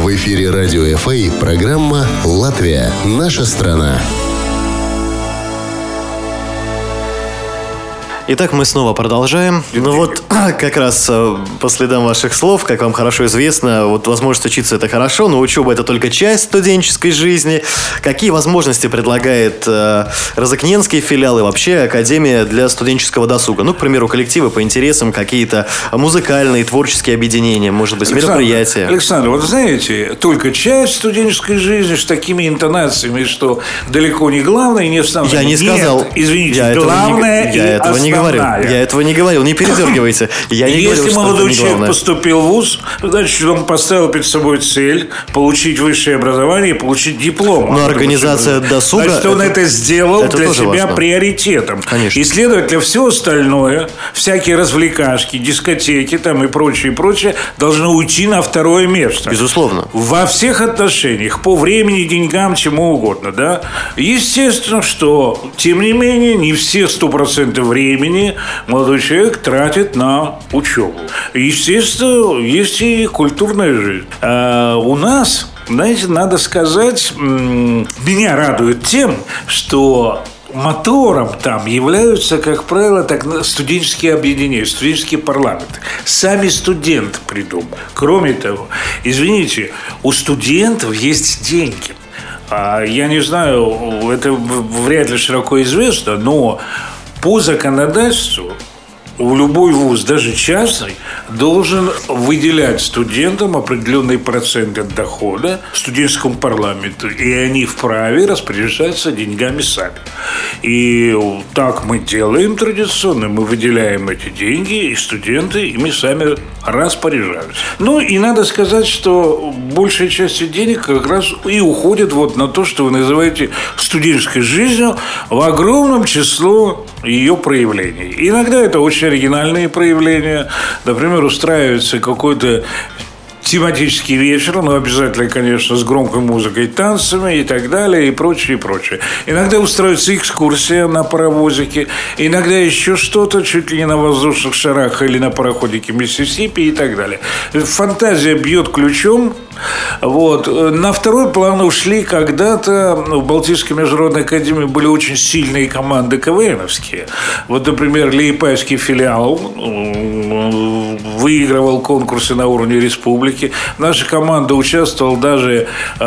В эфире Радио ФА программа «Латвия. Наша страна». Итак, мы снова продолжаем. Ну вот, как раз по следам ваших слов, как вам хорошо известно, вот возможность учиться – это хорошо, но учеба – это только часть студенческой жизни. Какие возможности предлагает Розыкненский филиал и вообще Академия для студенческого досуга? Ну, к примеру, коллективы по интересам, какие-то музыкальные, творческие объединения, может быть, мероприятия. Александр, вот знаете, только часть студенческой жизни с такими интонациями, что далеко не главное и не основное. Я не сказал. Нет, извините, я главное я этого не говорил. Я этого не говорил, не передергивайте. Я не говорил, Если молодой человек поступил в вуз, значит, он поставил перед собой цель получить высшее образование и получить диплом. Но организация досуга... Значит, он это сделал для себя приоритетом. Конечно. И, следовательно, все остальное, всякие развлекашки, дискотеки там и прочее, должно уйти на второе место. Безусловно. Во всех отношениях, по времени, деньгам, чему угодно, да. Естественно, что, тем не менее, не все 100% времени молодой человек тратит на учебу. Естественно, есть и культурная жизнь. А у нас, знаете, надо сказать, меня радует тем, что мотором там являются, как правило, студенческие объединения, студенческие парламенты. Сами студенты придумали. Кроме того, извините, у студентов есть деньги. Я не знаю, это вряд ли широко известно, но по законодательству в любой вуз, даже частный, должен выделять студентам определенный процент от дохода студенческому парламенту, и они вправе распоряжаться деньгами сами. И так мы делаем традиционно, мы выделяем эти деньги, и студенты ими сами распоряжаются. Ну, и надо сказать, что большая часть денег как раз и уходит вот на то, что вы называете студенческой жизнью, в огромном число ее проявлений. Иногда это очень оригинальные проявления. Например, устраивается какой-то тематический вечер, но обязательно, конечно, с громкой музыкой, танцами и так далее, и прочее, и прочее. Иногда устраивается экскурсия на паровозике, иногда еще что-то, чуть ли не на воздушных шарах или на пароходике Миссисипи и так далее. Фантазия бьет ключом. Вот. На второй план ушли когда-то в Балтийской международной академии были очень сильные команды КВНовские. Вот, например, Лиепайский филиал выигрывал конкурсы на уровне республики. Наша команда участвовала даже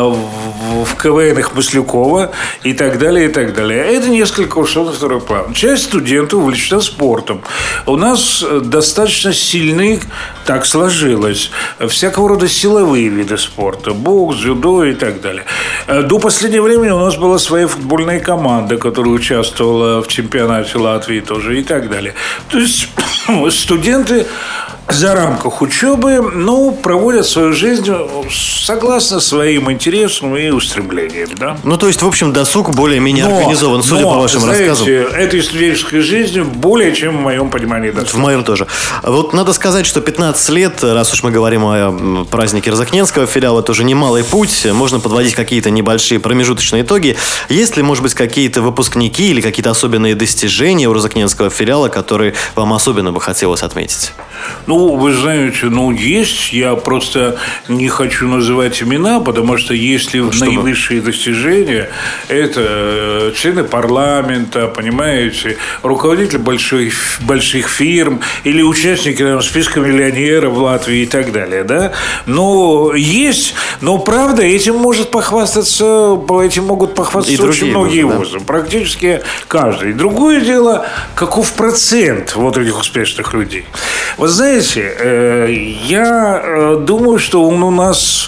в КВНах Маслюкова и так далее, и так далее. Это несколько ушло на второй план. Часть студентов увлечена спортом. У нас достаточно сильны, так сложилось, всякого рода силовые виды спорта. Бокс, дзюдо и так далее. До последнего времени у нас была своя футбольная команда, которая участвовала в чемпионате Латвии тоже и так далее. То есть студенты за рамках учебы, проводят свою жизнь согласно своим интересам и устремлениям, да? Ну, то есть, в общем, досуг более-менее организован, судя по вашим рассказам. Этой студенческой жизнью более чем в моем понимании досуг. В моем тоже. Вот надо сказать, что 15 лет, раз уж мы говорим о празднике Розыкненского филиала, это уже немалый путь, можно подводить какие-то небольшие промежуточные итоги. Есть ли, может быть, какие-то выпускники или какие-то особенные достижения у Розыкненского филиала, которые вам особенно бы хотелось отметить? Вы знаете, есть. Я просто не хочу называть имена, потому что если наивысшие достижения, это члены парламента, понимаете, руководители больших фирм или участники списка миллионеров в Латвии и так далее, да? Но есть, правда, этим могут похвастаться очень многие вузы, да? Практически каждый. Как дело, каков процент вот этих успешных людей. Вы знаете, я думаю, что он у нас,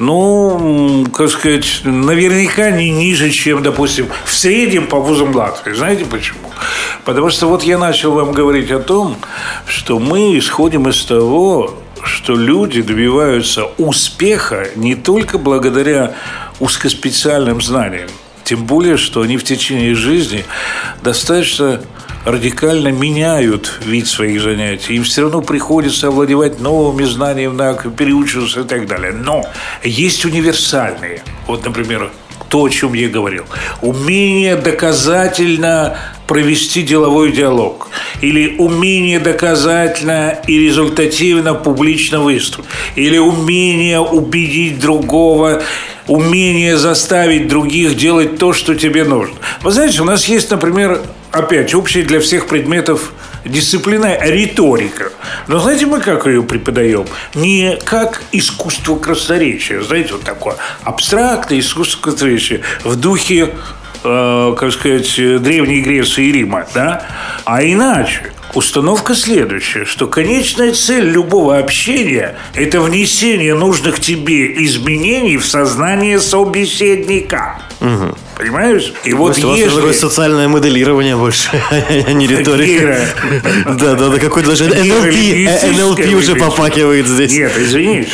наверняка не ниже, чем, допустим, в среднем по вузам Латвии. Знаете почему? Потому что я начал вам говорить о том, что мы исходим из того, что люди добиваются успеха не только благодаря узкоспециальным знаниям, тем более, что они в течение жизни достаточно радикально меняют вид своих занятий. Им все равно приходится овладевать новыми знаниями, переучиваться и так далее. Но есть универсальные. Вот, например, то, о чем я говорил. Умение доказательно провести деловой диалог. Или умение доказательно и результативно публично выступить. Или умение убедить другого, умение заставить других делать то, что тебе нужно. Вы знаете, у нас есть, например, опять общая для всех предметов дисциплина риторика. Но знаете, мы как ее преподаем? Не как искусство красноречия. Знаете, вот такое абстрактное искусство красноречия в духе, как сказать, Древней Греции и Рима, да? А иначе. Установка следующая, что конечная цель любого общения – это внесение нужных тебе изменений в сознание собеседника. Угу. Понимаешь? И вот если... У вас такое социальное моделирование больше, а не риторика. Да, какой-то даже NLP уже попахивает здесь. Нет, извините.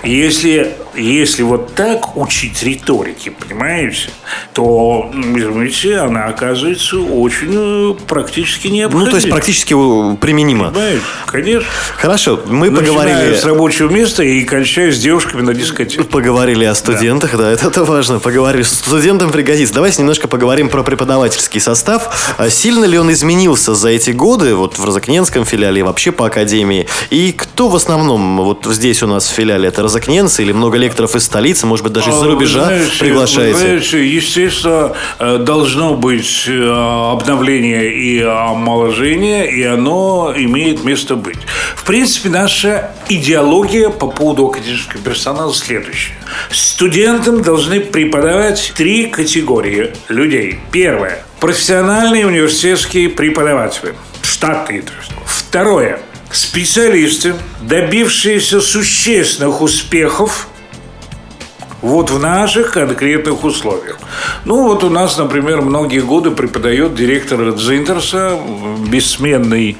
Если вот так учить риторике, понимаете, то, извините, она оказывается очень практически необходима. Ну, то есть практически применима. Понимаешь? Конечно. Хорошо, мы поговорили... Начиная с рабочего места и кончая с девушками на дискотеке. Поговорили о студентах, да, это важно. Поговорили, студентам пригодится. Давайте немножко поговорим про преподавательский состав. Сильно ли он изменился за эти годы, вот в Розыкненском филиале и вообще по академии? И кто в основном вот здесь у нас в филиале? Это розыкненцы или много лекторов из столицы, может быть, даже из-за рубежа приглашаете? Знаете, естественно, должно быть обновление и омоложение, и оно имеет место быть. В принципе, наша идеология по поводу академического персонала следующая. Студентам должны преподавать 3 категории людей. Первое. Профессиональные университетские преподаватели. Штатные. Второе. Специалисты, добившиеся существенных успехов вот в наших конкретных условиях. Ну, вот у нас, например, многие годы преподает директор Дзинтерса, бессменный,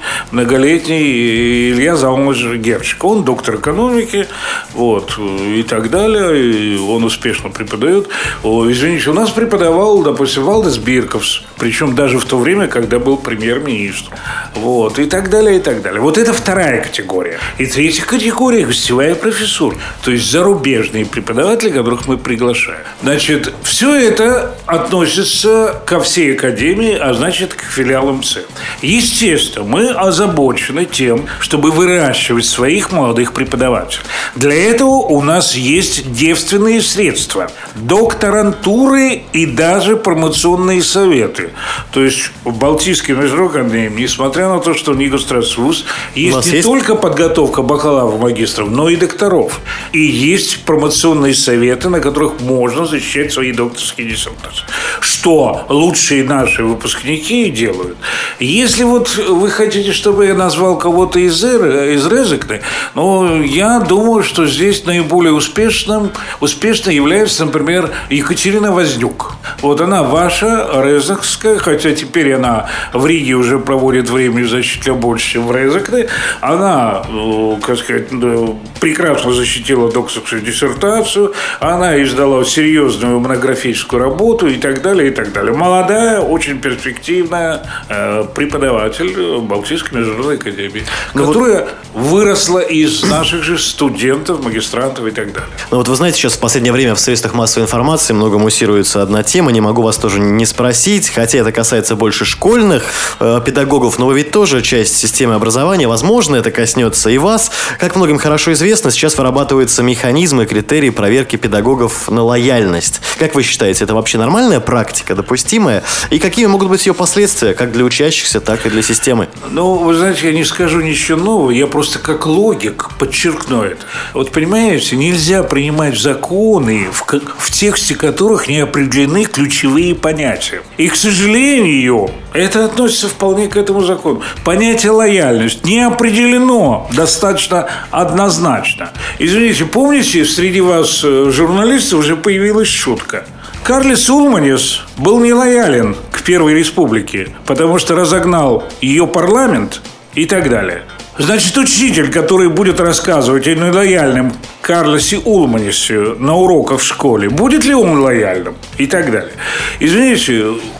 многолетний Илья Залмович Герчик. Он доктор экономики, вот, и так далее. И он успешно преподает. Извините, у нас преподавал, допустим, Валдис Бирковс, причем даже в то время, когда был премьер-министр. Вот, и так далее, и так далее. Вот это вторая категория. И третья категория – гостевая профессура. То есть зарубежные преподаватели, которых мы приглашаем. Значит, все это относится ко всей академии, а значит, к филиалам ЦЕ. Естественно, мы озабочены тем, чтобы выращивать своих молодых преподавателей. Для этого у нас есть девственные средства, докторантуры и даже промоционные советы. То есть в Балтийской международной академии, несмотря на то, что НИГО Страсвуз, есть не только подготовка бакалавров, магистров, но и докторов. И есть промоционные советы, на которых можно защищать свои докторские диссертации. Что лучшие наши выпускники делают. Если вот вы хотите, чтобы я назвал кого-то из Резекны, ну, я думаю, что здесь наиболее успешной является, например, Екатерина Вознюк. Вот она ваша, резекская, хотя теперь она в Риге уже проводит время значительно больше, чем в Резекне. Она, как сказать, прекрасно защитила докторскую диссертацию, она издала серьезную монографическую работу и так далее, и так далее. Молодая, очень перспективная преподаватель Балтийской международной академии, которая выросла из наших же студентов, магистрантов и так далее. Ну вот вы знаете, сейчас в последнее время в средствах массовой информации много муссируется одна тема, не могу вас тоже не спросить, хотя это касается больше школьных педагогов, но вы ведь тоже часть системы образования, возможно, это коснется и вас. Как многим хорошо известно, сейчас вырабатываются механизмы, критерии проверки педагогов на лояльность. Как вы считаете, это вообще нормальная практика, допустимая? И какими могут быть ее последствия, как для учащихся, так и для системы? Ну, вы знаете, я не скажу ничего нового, я просто как логик подчеркну это. Вот понимаете, нельзя принимать законы, в тексте которых не определены ключевые понятия. И, к сожалению, это относится вполне к этому закону. Понятие лояльность не определено достаточно однозначно. Извините, помните, среди вас, журналистов, уже появилась шутка. Карлис Улманис был нелоялен к Первой Республике, потому что разогнал ее парламент и так далее. Значит, учитель, который будет рассказывать о нелояльном Карлосе Улманисе на уроках в школе, будет ли он лояльным? И так далее. Извините,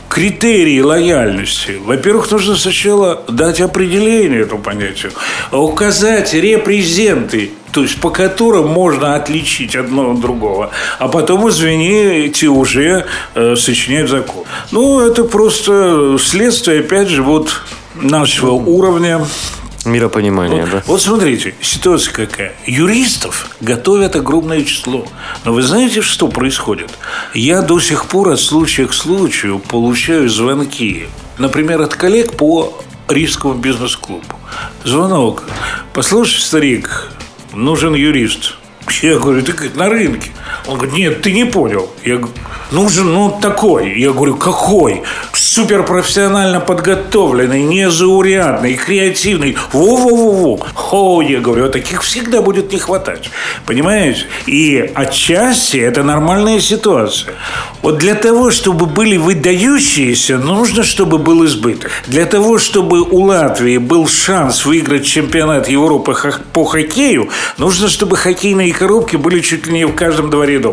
критерии лояльности. Во-первых, нужно сначала дать определение этому понятию, указать репрезенты, то есть по которым можно отличить одно от другого, а потом, извините, уже сочинять закон. Это просто следствие, опять же, нашего уровня миропонимание, да. Вот смотрите, ситуация какая. Юристов готовят огромное число. Но вы знаете, что происходит? Я до сих пор от случая к случаю получаю звонки. Например, от коллег по Рижскому бизнес-клубу. Звонок. Послушай, старик, нужен юрист. Я говорю, ты как на рынке? Он говорит, нет, ты не понял. Я говорю, нужен, такой. Я говорю, какой? Суперпрофессионально подготовленный, незаурядный, креативный. Во-во-во-во. Я говорю, таких всегда будет не хватать. Понимаете? И отчасти это нормальная ситуация. Для того, чтобы были выдающиеся, нужно, чтобы был избыток. Для того, чтобы у Латвии был шанс выиграть чемпионат Европы по хоккею, нужно, чтобы хоккейные коробки были чуть ли не в каждом дворе дома.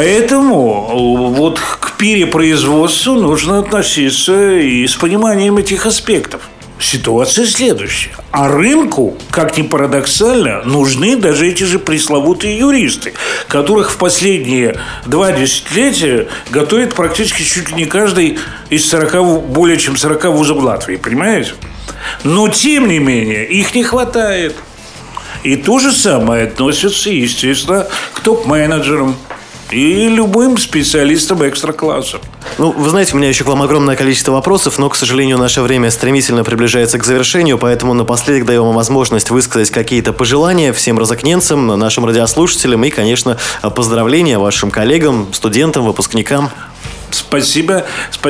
Поэтому к перепроизводству нужно относиться и с пониманием этих аспектов. Ситуация следующая. А рынку, как ни парадоксально, нужны даже эти же пресловутые юристы, которых в последние 2 десятилетия готовит практически чуть ли не каждый из более чем 40 вузов Латвии. Понимаете? Но, тем не менее, их не хватает. И то же самое относится, естественно, к топ-менеджерам и любым специалистам экстра-класса. Вы знаете, у меня еще к вам огромное количество вопросов, но, к сожалению, наше время стремительно приближается к завершению, поэтому напоследок даем вам возможность высказать какие-то пожелания всем розыкненцам, нашим радиослушателям и, конечно, поздравления вашим коллегам, студентам, выпускникам. Спасибо.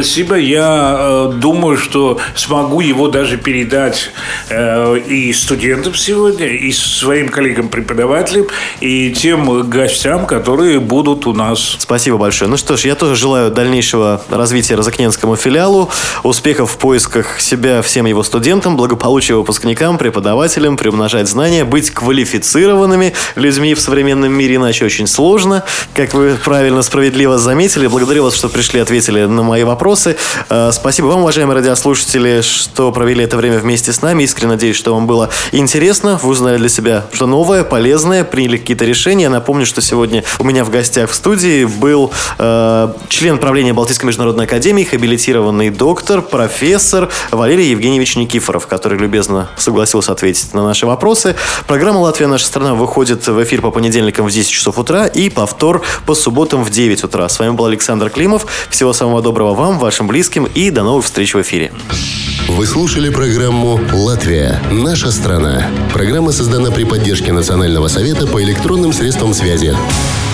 Я думаю, что смогу его даже передать и студентам сегодня, и своим коллегам-преподавателям, и тем гостям, которые будут у нас. Спасибо большое. Что ж, я тоже желаю дальнейшего развития розыкненскому филиалу, успехов в поисках себя всем его студентам, благополучия выпускникам, преподавателям, приумножать знания, быть квалифицированными людьми в современном мире, иначе очень сложно. Как вы правильно, справедливо заметили, благодарю вас, что пришли, ответили на мои вопросы. Спасибо вам, уважаемые радиослушатели, что провели это время вместе с нами. Искренне надеюсь, что вам было интересно. Вы узнали для себя что новое, полезное, приняли какие-то решения. Напомню, что сегодня у меня в гостях в студии был член правления Балтийской международной академии, хабилитированный доктор, профессор Валерий Евгеньевич Никифоров, который любезно согласился ответить на наши вопросы. Программа «Латвия. Наша страна» выходит в эфир по понедельникам в 10 часов утра и повтор по субботам в 9 утра. С вами был Александр Климов. Всего самого доброго вам, вашим близким и до новых встреч в эфире. Вы слушали программу «Латвия. Наша страна». Программа создана при поддержке Национального совета по электронным средствам связи.